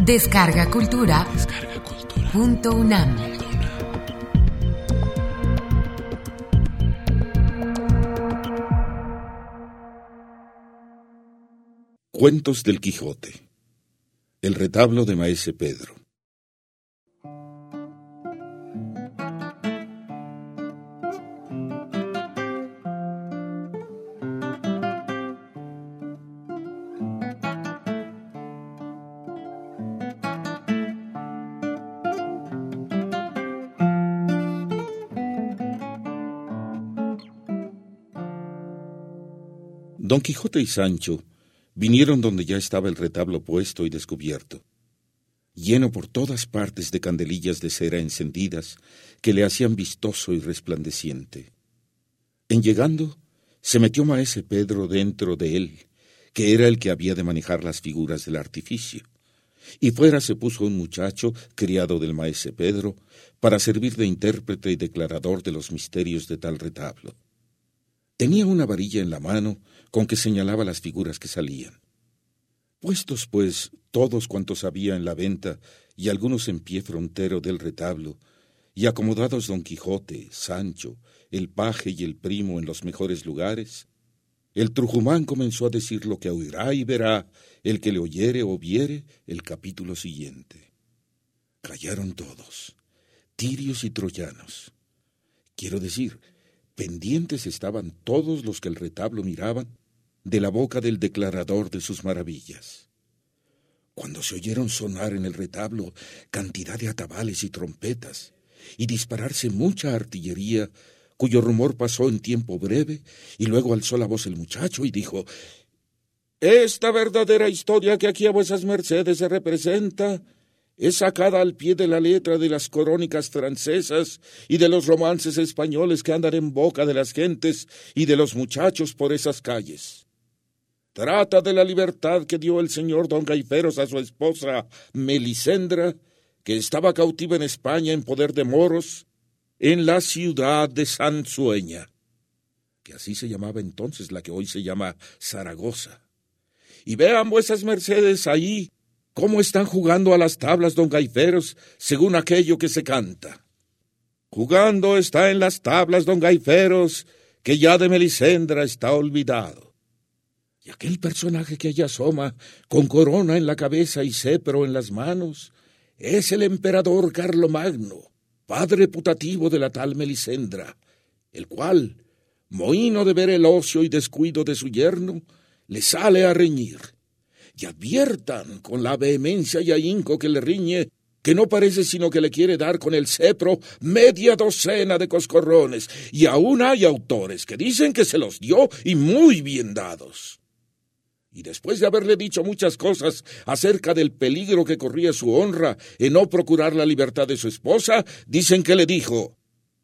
Descarga Cultura. .unam. Cuentos del Quijote. El retablo de Maese Pedro. Don Quijote y Sancho vinieron donde ya estaba el retablo puesto y descubierto, lleno por todas partes de candelillas de cera encendidas que le hacían vistoso y resplandeciente. En llegando, se metió Maese Pedro dentro de él, que era el que había de manejar las figuras del artificio, y fuera se puso un muchacho, criado del Maese Pedro, para servir de intérprete y declarador de los misterios de tal retablo. Tenía una varilla en la mano con que señalaba las figuras que salían. Puestos, pues, todos cuantos había en la venta y algunos en pie frontero del retablo, y acomodados Don Quijote, Sancho, el paje y el primo en los mejores lugares, el trujumán comenzó a decir lo que oirá y verá el que le oyere o viere el capítulo siguiente. Callaron todos, tirios y troyanos. Quiero decir, pendientes estaban todos los que el retablo miraban de la boca del declarador de sus maravillas. Cuando se oyeron sonar en el retablo cantidad de atabales y trompetas, y dispararse mucha artillería, cuyo rumor pasó en tiempo breve, y luego alzó la voz el muchacho y dijo: «Esta verdadera historia que aquí a vuesas mercedes se representa es sacada al pie de la letra de las crónicas francesas y de los romances españoles que andan en boca de las gentes y de los muchachos por esas calles. Trata de la libertad que dio el señor don Gaiferos a su esposa Melisendra, que estaba cautiva en España en poder de moros, en la ciudad de Sansueña, que así se llamaba entonces la que hoy se llama Zaragoza. Y vean vuesas mercedes ahí cómo están jugando a las tablas don Gaiferos, según aquello que se canta. Jugando está en las tablas don Gaiferos, que ya de Melisendra está olvidado. Y aquel personaje que allá asoma, con corona en la cabeza y cetro en las manos, es el emperador Carlomagno, padre putativo de la tal Melisendra, el cual, mohíno de ver el ocio y descuido de su yerno, le sale a reñir. Y adviertan con la vehemencia y ahínco que le riñe, que no parece sino que le quiere dar con el cepro media docena de coscorrones, y aún hay autores que dicen que se los dio y muy bien dados. Y después de haberle dicho muchas cosas acerca del peligro que corría su honra en no procurar la libertad de su esposa, dicen que le dijo: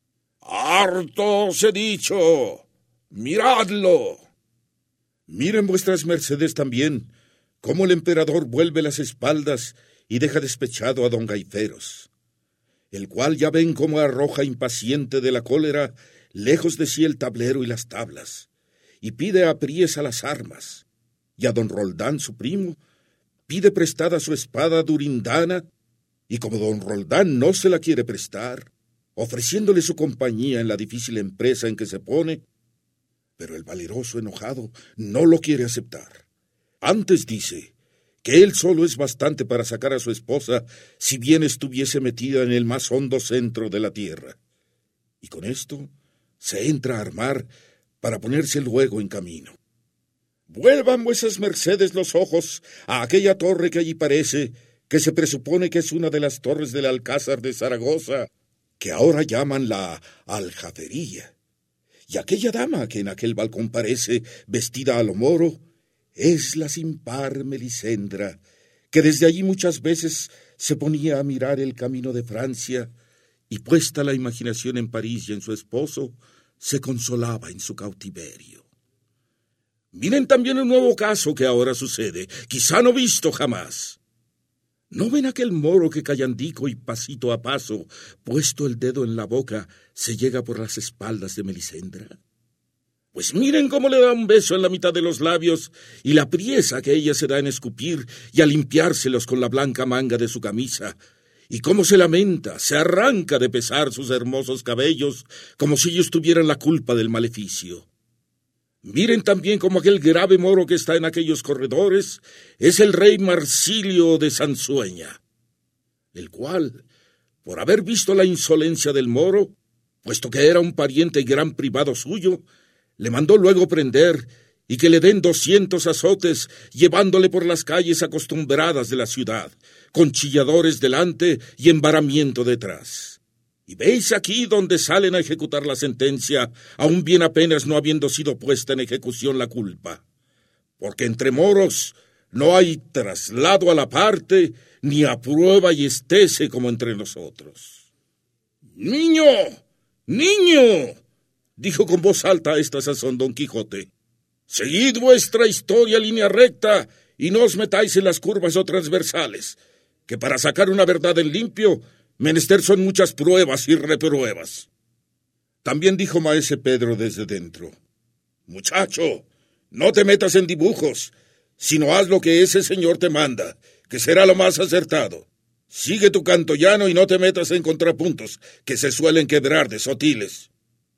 «Harto os he dicho, miradlo». Miren vuestras mercedes también cómo el emperador vuelve las espaldas y deja despechado a don Gaiferos, el cual ya ven cómo arroja impaciente de la cólera lejos de sí el tablero y las tablas, y pide apriesa las armas, y a don Roldán su primo pide prestada su espada durindana, y como don Roldán no se la quiere prestar, ofreciéndole su compañía en la difícil empresa en que se pone, pero el valeroso enojado no lo quiere aceptar. Antes dice que él solo es bastante para sacar a su esposa si bien estuviese metida en el más hondo centro de la tierra. Y con esto se entra a armar para ponerse luego en camino. Vuelvan vuesas mercedes los ojos a aquella torre que allí parece, que se presupone que es una de las torres del Alcázar de Zaragoza, que ahora llaman la Aljafería. Y aquella dama que en aquel balcón parece, vestida a lo moro, es la sin par Melisendra, que desde allí muchas veces se ponía a mirar el camino de Francia, y puesta la imaginación en París y en su esposo, se consolaba en su cautiverio. Miren también un nuevo caso que ahora sucede, quizá no visto jamás. ¿No ven aquel moro que callandico y pasito a paso, puesto el dedo en la boca, se llega por las espaldas de Melisendra? Pues miren cómo le da un beso en la mitad de los labios y la priesa que ella se da en escupir y a limpiárselos con la blanca manga de su camisa, y cómo se lamenta, se arranca de pesar sus hermosos cabellos como si ellos tuvieran la culpa del maleficio. Miren también cómo aquel grave moro que está en aquellos corredores es el rey Marsilio de Sansueña, el cual, por haber visto la insolencia del moro, puesto que era un pariente y gran privado suyo, le mandó luego prender y que le den 200 azotes, llevándole por las calles acostumbradas de la ciudad, con chilladores delante y embaramiento detrás. Y veis aquí donde salen a ejecutar la sentencia, aún bien apenas no habiendo sido puesta en ejecución la culpa. Porque entre moros no hay traslado a la parte, ni a prueba y estese como entre nosotros. ¡Niño! ¡Niño!, dijo con voz alta a esta sazón Don Quijote. Seguid vuestra historia línea recta y no os metáis en las curvas o transversales, que para sacar una verdad en limpio, menester son muchas pruebas y repruebas. También dijo maese Pedro desde dentro. Muchacho, no te metas en dibujos, sino haz lo que ese señor te manda, que será lo más acertado. Sigue tu canto llano y no te metas en contrapuntos, que se suelen quebrar de sotiles.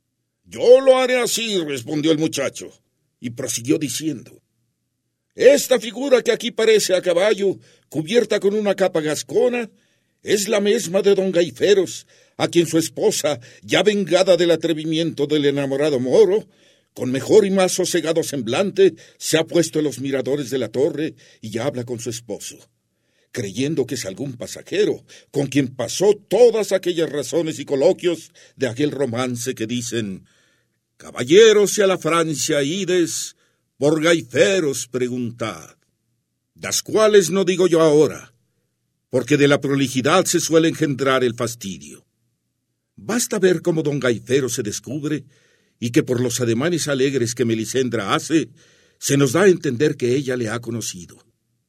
Yo lo haré así, respondió el muchacho, y prosiguió diciendo. Esta figura que aquí parece a caballo, cubierta con una capa gascona, es la misma de don Gaiferos, a quien su esposa, ya vengada del atrevimiento del enamorado moro, con mejor y más sosegado semblante, se ha puesto en los miradores de la torre y ya habla con su esposo, creyendo que es algún pasajero, con quien pasó todas aquellas razones y coloquios de aquel romance que dicen: caballeros, si a la Francia ides, por Gaiferos preguntad, las cuales no digo yo ahora, porque de la prolijidad se suele engendrar el fastidio. Basta ver cómo don Gaiferos se descubre, y que por los ademanes alegres que Melisendra hace, se nos da a entender que ella le ha conocido.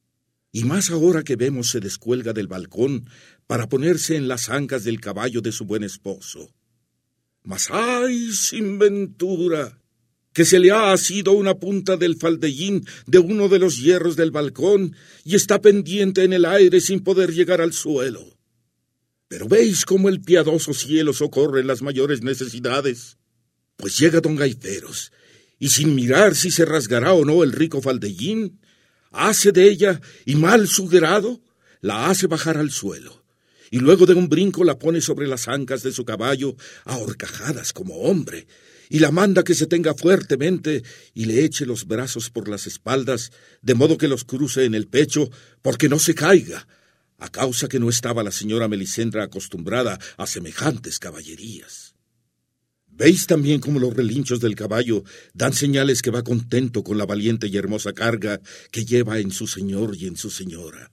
Y más ahora que vemos se descuelga del balcón para ponerse en las ancas del caballo de su buen esposo. Mas ¡ay, sin ventura!, que se le ha asido una punta del faldellín de uno de los hierros del balcón y está pendiente en el aire sin poder llegar al suelo. Pero veis cómo el piadoso cielo socorre las mayores necesidades. Pues llega don Gaiferos, y sin mirar si se rasgará o no el rico faldellín, hace de ella, y mal su grado, la hace bajar al suelo, y luego de un brinco la pone sobre las ancas de su caballo, a horcajadas como hombre, y la manda que se tenga fuertemente, y le eche los brazos por las espaldas, de modo que los cruce en el pecho, porque no se caiga, a causa que no estaba la señora Melisendra acostumbrada a semejantes caballerías. ¿Veis también cómo los relinchos del caballo dan señales que va contento con la valiente y hermosa carga que lleva en su señor y en su señora?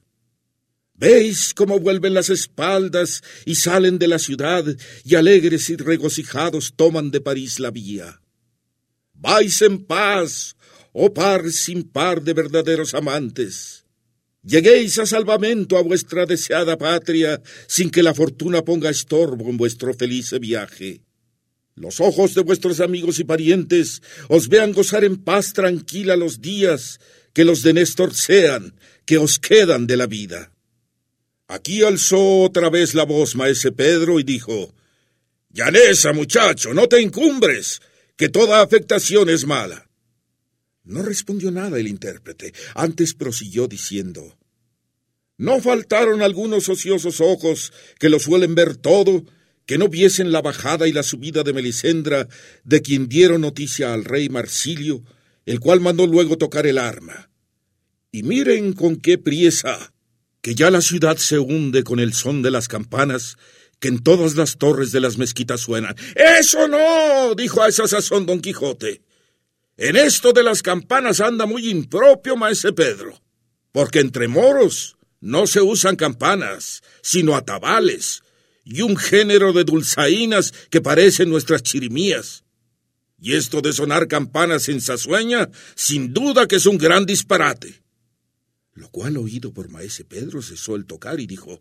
¿Veis cómo vuelven las espaldas y salen de la ciudad y alegres y regocijados toman de París la vía? Vais en paz, oh par sin par de verdaderos amantes. Lleguéis a salvamento a vuestra deseada patria sin que la fortuna ponga estorbo en vuestro feliz viaje. Los ojos de vuestros amigos y parientes os vean gozar en paz tranquila los días que los de Néstor sean, que os quedan de la vida. Aquí alzó otra vez la voz maese Pedro y dijo: Llaneza, muchacho, no te encumbres, que toda afectación es mala. No respondió nada el intérprete, antes prosiguió diciendo: No faltaron algunos ociosos ojos que lo suelen ver todo, que no viesen la bajada y la subida de Melisendra, de quien dieron noticia al rey Marsilio, el cual mandó luego tocar el arma. Y miren con qué priesa, que ya la ciudad se hunde con el son de las campanas, que en todas las torres de las mezquitas suenan. ¡Eso no!, dijo a esa sazón don Quijote. En esto de las campanas anda muy impropio maese Pedro, porque entre moros no se usan campanas, sino atabales, y un género de dulzainas que parecen nuestras chirimías. Y esto de sonar campanas en Sansueña, sin duda que es un gran disparate. Lo cual, oído por maese Pedro, cesó el tocar y dijo: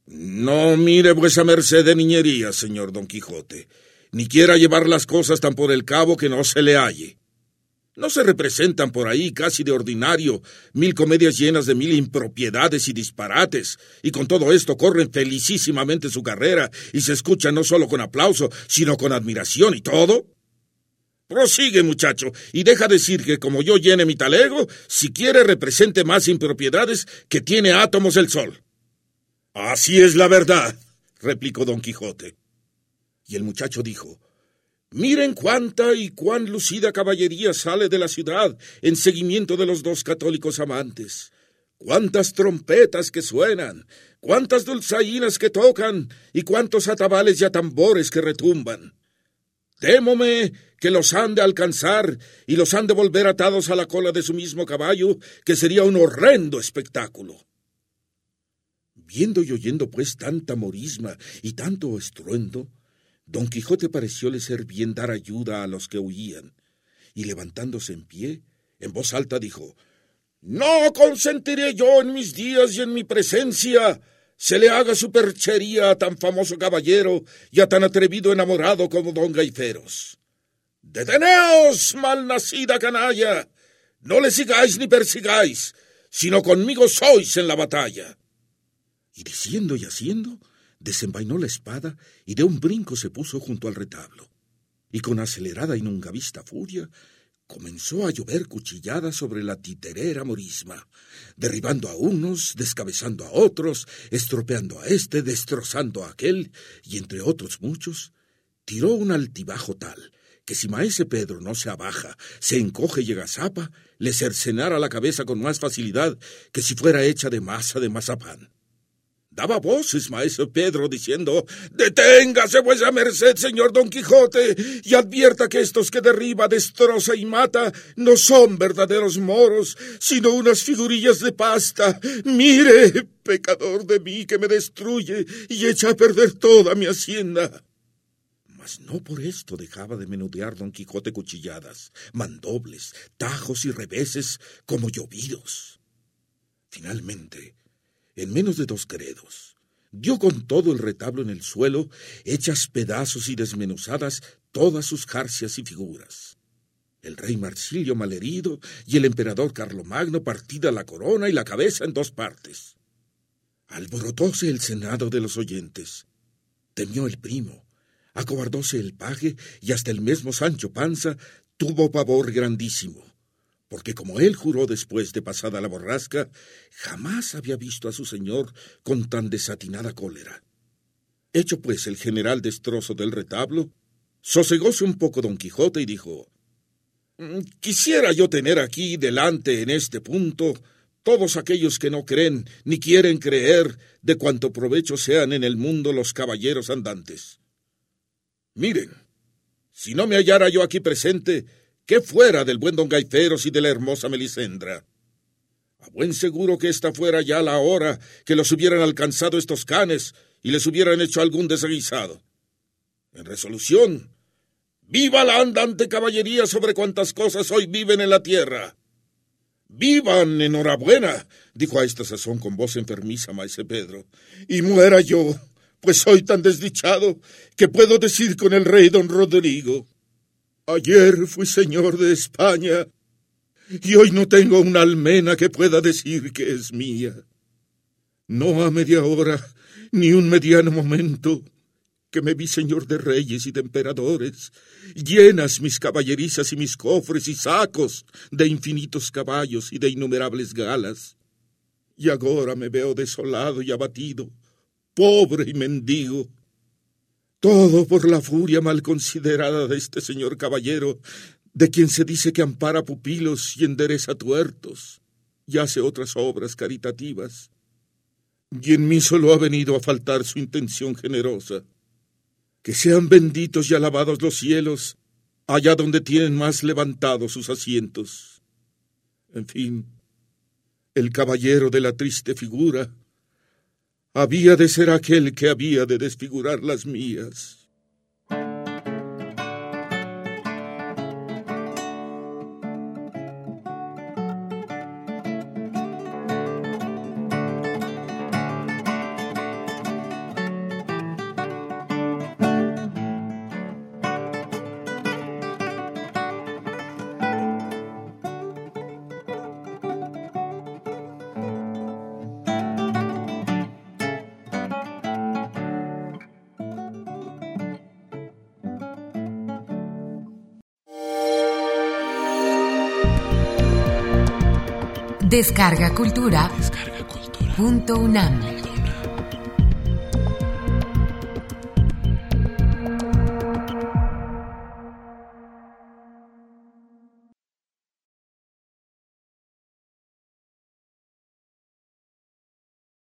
No mire vuesa merced de niñería, señor don Quijote, ni quiera llevar las cosas tan por el cabo que no se le halle. ¿No se representan por ahí, casi de ordinario, 1000 comedias llenas de 1000 impropiedades y disparates, y con todo esto corren felicísimamente su carrera, y se escuchan no solo con aplauso, sino con admiración y todo? Prosigue, muchacho, y deja decir que como yo llene mi talego, si quiere represente más impropiedades que tiene átomos el sol. Así es la verdad, replicó Don Quijote. Y el muchacho dijo: miren cuánta y cuán lucida caballería sale de la ciudad en seguimiento de los dos católicos amantes. Cuántas trompetas que suenan, cuántas dulzainas que tocan y cuántos atabales y atambores que retumban. Témome que los han de alcanzar y los han de volver atados a la cola de su mismo caballo, que sería un horrendo espectáculo. Viendo y oyendo pues tanta morisma y tanto estruendo, Don Quijote parecióle ser bien dar ayuda a los que huían, y levantándose en pie, en voz alta dijo: no consentiré yo en mis días y en mi presencia se le haga superchería a tan famoso caballero y a tan atrevido enamorado como don Gaiferos. ¡Deteneos, malnacida canalla! No le sigáis ni persigáis, sino conmigo sois en la batalla. Y diciendo y haciendo, desenvainó la espada y de un brinco se puso junto al retablo, y con acelerada y nunca vista furia comenzó a llover cuchilladas sobre la titerera morisma, derribando a unos, descabezando a otros, estropeando a este, destrozando a aquel, y entre otros muchos, tiró un altibajo tal, que si maese Pedro no se abaja, se encoge y agazapa, le cercenara la cabeza con más facilidad que si fuera hecha de masa de mazapán. Daba voces maese Pedro diciendo: «Deténgase vuesa merced, señor Don Quijote, y advierta que estos que derriba, destroza y mata no son verdaderos moros, sino unas figurillas de pasta. Mire, pecador de mí, que me destruye y echa a perder toda mi hacienda». Mas no por esto dejaba de menudear Don Quijote cuchilladas, mandobles, tajos y reveses como llovidos. Finalmente, en menos de 2 credos, dio con todo el retablo en el suelo, hechas pedazos y desmenuzadas todas sus jarcias y figuras. El rey Marsilio malherido y el emperador Carlomagno partida la corona y la cabeza en 2 partes. Alborotóse el senado de los oyentes, temió el primo, acobardóse el paje y hasta el mismo Sancho Panza tuvo pavor grandísimo, porque como él juró después de pasada la borrasca, jamás había visto a su señor con tan desatinada cólera. Hecho pues el general destrozo del retablo, sosegóse un poco Don Quijote y dijo: «Quisiera yo tener aquí delante en este punto todos aquellos que no creen ni quieren creer de cuanto provecho sean en el mundo los caballeros andantes. Miren, si no me hallara yo aquí presente, ¿qué fuera del buen don Gaiferos y de la hermosa Melisendra? A buen seguro que esta fuera ya la hora que los hubieran alcanzado estos canes y les hubieran hecho algún desaguisado. En resolución, ¡viva la andante caballería sobre cuantas cosas hoy viven en la tierra! ¡Vivan, enhorabuena!, dijo a esta sazón con voz enfermiza maese Pedro, y muera yo, pues soy tan desdichado que puedo decir con el rey don Rodrigo: ayer fui señor de España, y hoy no tengo una almena que pueda decir que es mía. No a media hora, ni un mediano momento, que me vi señor de reyes y de emperadores, llenas mis caballerizas y mis cofres y sacos de infinitos caballos y de innumerables galas. Y agora me veo desolado y abatido, pobre y mendigo. Todo por la furia mal considerada de este señor caballero, de quien se dice que ampara pupilos y endereza tuertos, y hace otras obras caritativas. Y en mí solo ha venido a faltar su intención generosa. Que sean benditos y alabados los cielos, allá donde tienen más levantados sus asientos. En fin, el caballero de la triste figura había de ser aquel que había de desfigurar las mías. Descarga Cultura. .unam